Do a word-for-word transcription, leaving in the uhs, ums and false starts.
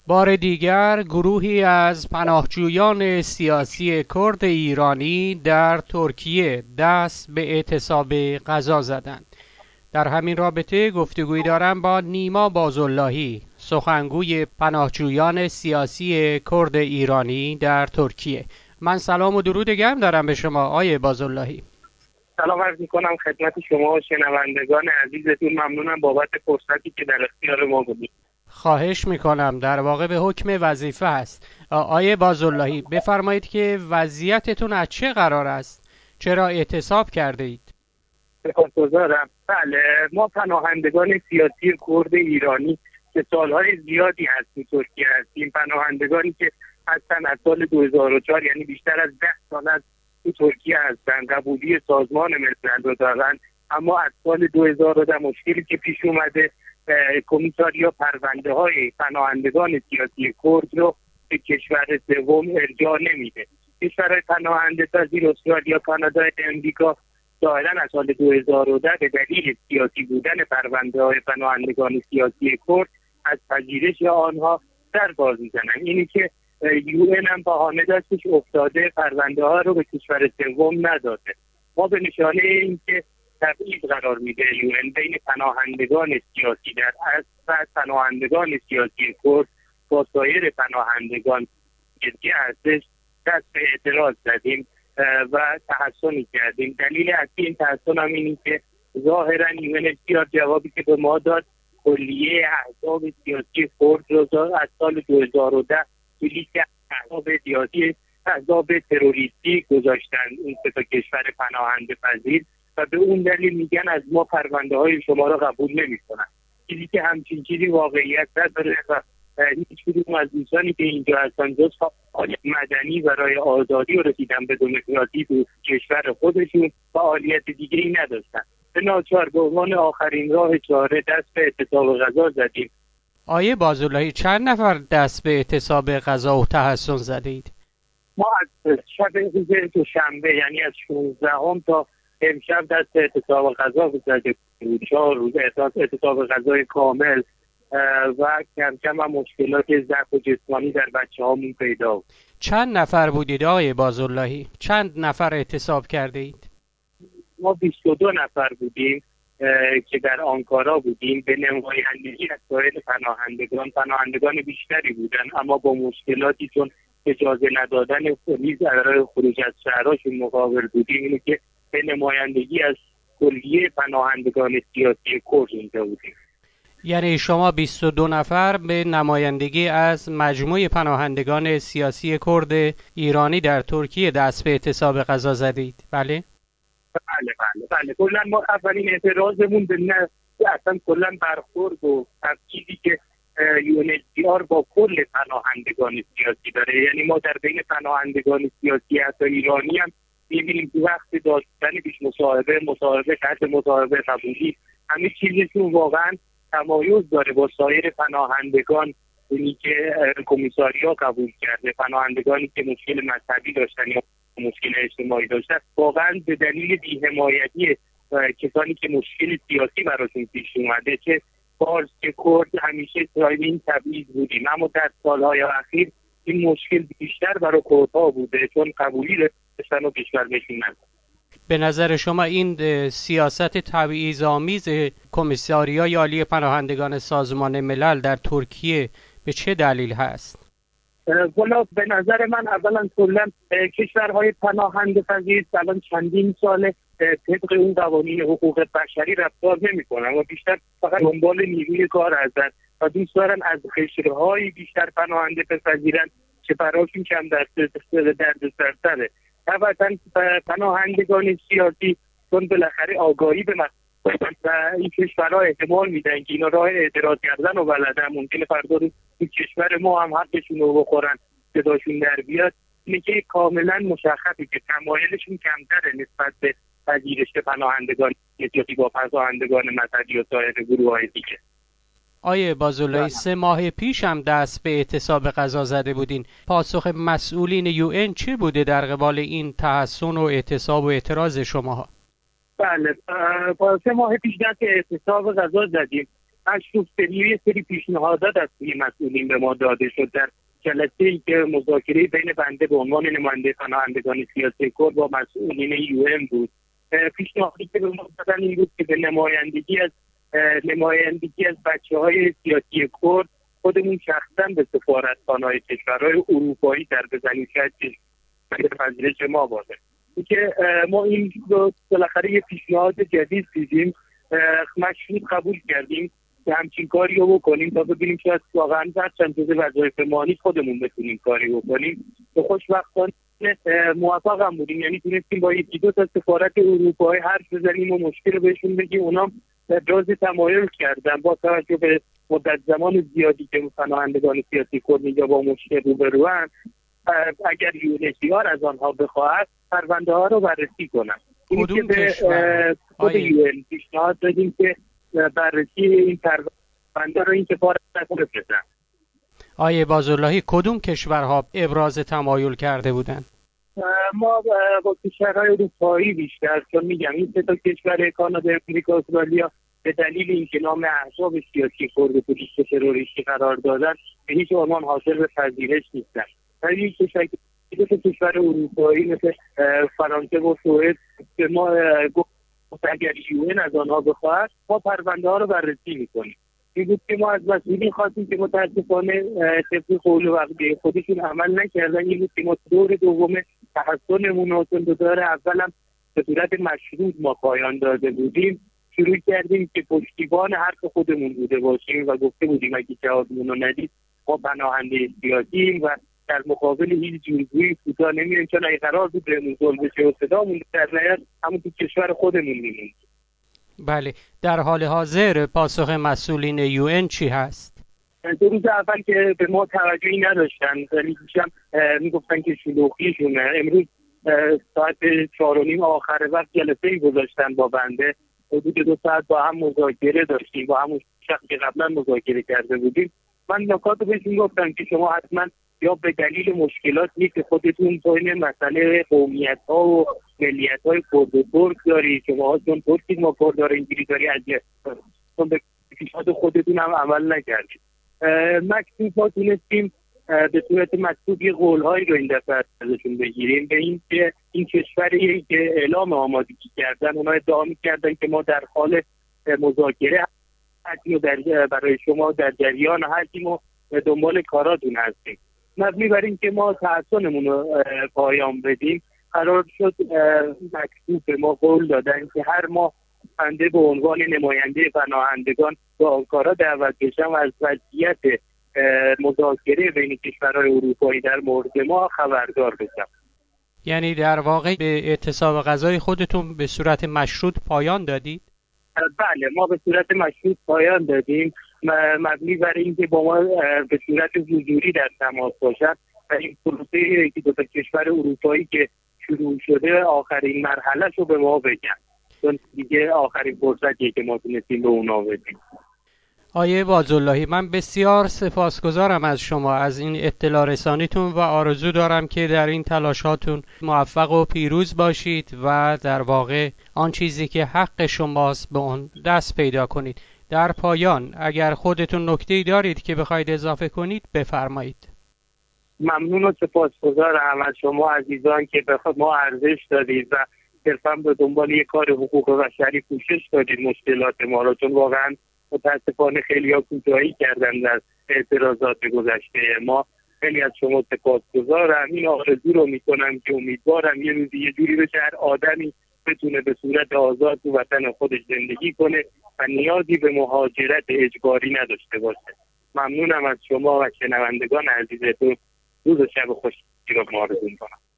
بار دیگر گروهی از پناهجویان سیاسی کرد ایرانی در ترکیه دست به اعتصاب غذا زدند. در همین رابطه گفتگویی دارم با نیما بازاللهی، سخنگوی پناهجویان سیاسی کرد ایرانی در ترکیه. من سلام و درود گرم دارم به شما آقای بازاللهی. سلام عرض می‌کنم خدمت شما و شنوندگان عزیزتون. ممنونم بابت فرصتی که در اختیار ما بودید. خواهش میکنم، در واقع به حکم وظیفه است. آقای بازاللهی بفرمایید که وضعیتتون از چه قرار است؟ چرا اعتصاب کرده اید؟ سپاسگزارم. بله، ما پناهندگان سیاسی کرد ایرانی که سالهای زیادی هستیم ترکیه هستیم، پناهندگانی که هستن از سال دو هزار و چهار، یعنی بیشتر از ده سال از تو ترکیه هستن، قبولی سازمان ملل رو دارن، اما از سال دو هزار و ده مشکلی که پیش اومده، کمیساریا پرونده های پناهندگان سیاسی کرد رو به کشور سوم ارجاع نمیده. کشورهای پناهنده پذیر استرالیا، کانادا، امریکا ظاهرا از سال دو هزار و ده به دلیل سیاسی بودن پرونده های پناهندگان سیاسی کرد از پذیرش آنها در باز میزنن. اینی که یو این هم بهانه دستش افتاده، پرونده ها رو به کشور سوم نداده. ما به نشانه اینکه تبعیض قرار میده یو این بین پناهندگان سیاسی در اصل و پناهندگان سیاسی کرد با سایر پناهندگان جدی هستش، دست به اعتراض زدیم و تحسنی کردیم. دلیل اصلی این تحسن هم اینه که ظاهرا یو این جوابی که به ما داد، کلیه احزاب سیاسی کرد رو از سال دو هزار و ده به لیست احزاب سیاسی احزاب تروریستی گذاشتن اون سه تا کشور پناهنده پذیر و به اون دلیل میگن از ما پرونده های شما را قبول نمیکنن. چیزی که همچین چیزی واقعیت نداره و هیچ کدوم از دوستانی که اینجا هستن جز فعالیت مدنی برای آزادی و رسیدن به دموکراسی تو کشور خودشون فعالیت دیگه ای نداشتن. به ناچار به عنوان آخرین راه چاره دست به اعتصاب غذا زدیم. آیه بازاللهی چند نفر دست به اعتصاب غذا و تحسن زدید؟ ما از شب روز دوشنبه یعنی از شانزدهم تا امشب دست به اعتصاب غذا زده بود. چهار روز اعتصاب غذای کامل و کم کم هم مشکلات ضعف جسمانی در بچه هامون پیدا بود. چند نفر بودید آقای بازاللهی؟ چند نفر اعتصاب کرده اید؟ ما بیست و دو نفر بودیم که در آنکارا بودیم، به نمایندگی از سایر پناهندگان. پناهندگان بیشتری بودن اما با مشکلاتی، چون اجازه ندادن پلیس برای خروج از شهرهاشون مقابل بودیم، اینه که به نمایندگی از کلیه پناهندگان سیاسی کرد اینجا بودیم. یعنی شما بیست و دو نفر به نمایندگی از مجموع پناهندگان سیاسی کرد ایرانی در ترکیه دست به اعتصاب غذا زدید، بله؟ بله بله بله. کلا ما اولین اعتراضمون به نه اصلا کلا برخورد و تفکیکی که یو ان اچ سی آر با کل پناهندگان سیاسی داره، یعنی ما در بین پناهندگان سیاسی حتی ایرانی هم می‌بینیم تو وقت داشتن پیش مصاحبه مصاحبه تحت مصاحبه قبولی همه چیزشون واقعا تمایز داره با سایر پناهندگان. اینی که کمیساریا قبول کرده پناهندگانی که مشکل مذهبی داشتن یا مشکل اجتماعی داشتن، واقعا به دلیل بی‌حمایتی کسانی که مشکل سیاسی براشون پیش اومده، چه فارس که کرد، همیشه صاحب این تبعیض بودیم. اما در سالهای اخیر این مشکل بیشتر برای کردها بوده چون قبولی داشتن و کشور بهشون نداد. به نظر شما این سیاست تبعیض‌آمیز کمیساریای عالی پناهندگان سازمان ملل در ترکیه به چه دلیل هست؟ والا به نظر من اولا کلا کشورهای پناهنده پذیر الان چندین ساله طبق اون قوانین حقوق بشری رفتار نمی‌کنن و بیشتر فقط دنبال نیروی کار هستن و دوست دارن از قشرهای بیشتر پناهنده بپذیرن که براشون کم دردسرتره. طبعا پناهندگان سیاسی چون بالاخره آگاهی به و این کشورها احتمال میدن که اینا راه اعتراض کردن و بلدن، ممکنه فردا رو این کشور ما هم حقشون رو بخورن، صداشون در بیاد. اینه که کاملا مشخصه که تمایلشون کمتره نسبت به پذیرش پناهندگان سیاسی با پناهندگان مذهبی و سایر گروه‌های دیگه. آیه بازاللهی سه ماه پیش هم دست به اعتصاب غذا زده بودین. پاسخ مسئولین یو این چی بوده در قبال این تحسن و اعتصاب و اعتراض شماها؟ بله، سه ماه پیش دست اعتصاب غذا زدیم. مشروط سری یه سری پیشنهادات از سوی مسئولین به ما داده شد در جلسه‌ای که مذاکره بین بنده به عنوان نماینده پناهندگان سیاسی کرد با مسئولین یو ام بود. پیشنهادی که به ما دادن این بود که به نمایندگی از نمایندگی از بچه‌های سیاسی کرد خودمون شخصا به سفارتخانه‌های کشورهای اروپایی در بزنیم شاید که پذیرش ما باشه. که ما این رو بالاخره یه پیشنهاد جدید دیدیم، مشروط قبول کردیم که همچین کاری رو بکنیم تا ببینیم شاید واقعا در چند جزء وظایف مالی خودمون بتونیم کاری بکنیم. به خوشبختانه موفق هم بودیم، یعنی تونستیم با یکی دو تا سفارت اروپایی حرف بزنیم و مشکل رو بهشون بگیم. اونا ابراز تمایل کردن با توجه به مدت زمان زیادی که پناهندگان سیاسی کرد اینجا با مشکل روبروان، اگر یونسیار از آنها بخواهد پرونده ها رو بررسی کنن. این که به خود یون پیشنهاد دادیم که بررسی این پرونده رو این سفارت بفرستن. آیه بازاللهی کدوم کشورها ابراز تمایل کرده بودن؟ ما با کشورهای اروپایی بیشتر، چون میگم این سه تا کشور کانادا، امریکا، استرالیا به دلیل اینکه نام احزاب سیاسی کرد پلیس تروریستی قرار دادن به هیچ عنوان حاضر به پذیرش نیستن. ولی کشور دو تا کشور اروپایی مثل فرانسه و سوئد به ما گفت اگر یون از آنها بخواهد ما پرونده ها رو بررسی میکنیم. این بود که ما از مسئولین خواستیم که متاسفانه طبق قول و وعده خودشون عمل نکردن. این بود که ما دور دوم تحصیلمون رو چون دور اولم به صورت مشروط ما پایان داده بودیم شروع کردیم که پشتیبان حرف خودمون بوده باشیم و گفته بودیم اگه جوابمون رو ندید ما پناهنده سیاسییم و در مقابل هیچ جویی کوتاه نمیایم، چون اگه قرار بود بهمون ظلم بشه و صدامون در نیاد همون تو کشور خودمون میمونیم. بله، در حال حاضر پاسخ مسئولین یو ان چی هست؟ دو روز اول که به ما توجهی نداشتن، یعنی هم میگفتن که شلوغیشونه. امروز ساعت چهار و نیم آخر وقت جلسه‌ای گذاشتن با بنده، حدود دو ساعت با هم مذاکره داشتیم، با همون شخصی که قبلا مذاکره کرده بودیم. من نکات بهشون گفتم که شما حتما یا به دلیل مشکلاتی که خودتون بین مسئله قومیت‌ها و ملیت‌های کرد و ترک دارید، شما چون ترکید ما کردار انگلیسی اذیت چون به پیشنهاد خودتون هم عمل نکردید. مکتوب ما تونستیم به صورت مکتوب یه قول‌هایی رو این دفعه ازشون بگیریم به این که این کشوری که اعلام آمادگی کردن اونا ادعا می‌کردن که ما در حال مذاکره هستیم و در برای شما در جریان هستیم و دنبال کاراتون هستیم. مبنی بر این که ما تحصیلمون رو پایان بدیم قرار شد مکتوب به ما قول دادن که هر ماه بنده به عنوان نماینده پناهندگان به آنکارا دعوت بشم و از وضعیت مذاکره بین کشورهای اروپایی در مورد ما خبردار بشم. یعنی در واقع به اعتصاب غذای خودتون به صورت مشروط پایان دادید؟ بله، ما به صورت مشروط پایان دادیم مبنی بر اینکه با ما به صورت حضوری در تماس باشد و این پروسه که دو تا کشور اروپایی که شروع شده آخرین مرحله رو به ما بگن، چون دیگه آخرین فرصتیه که ما تونستیم به اونا بدیم. آیه بازاللهی، من بسیار سپاسگزارم از شما از این اطلاع رسانیتون و آرزو دارم که در این تلاشاتون موفق و پیروز باشید و در واقع آن چیزی که حق شماست به اون دست پیدا کنید. در پایان اگر خودتون نکته‌ای دارید که بخواید اضافه کنید بفرمایید. ممنون و سپاسگزارم از شما عزیزان که به ما ارزش دادید و صرفاً به دنبال یک کار حقوق بشری کوشش دادید مشکلات ما رو، چون واقعاً متاسفانه خیلی ها کوتاهی کردن در اعتراضات گذشته ما. خیلی از شما سپاسگزارم. این آرزو رو میکنم که امیدوارم یه روزی یه جوری بشه هر آدمی بتونه به صورت آزاد تو وطن خودش زندگی کنه و نیازی به مهاجرت اجباری نداشته باشه. ممنونم از شما و شنوندگان عزیزتون. روز و شب خوشی رو آرزو میکنم.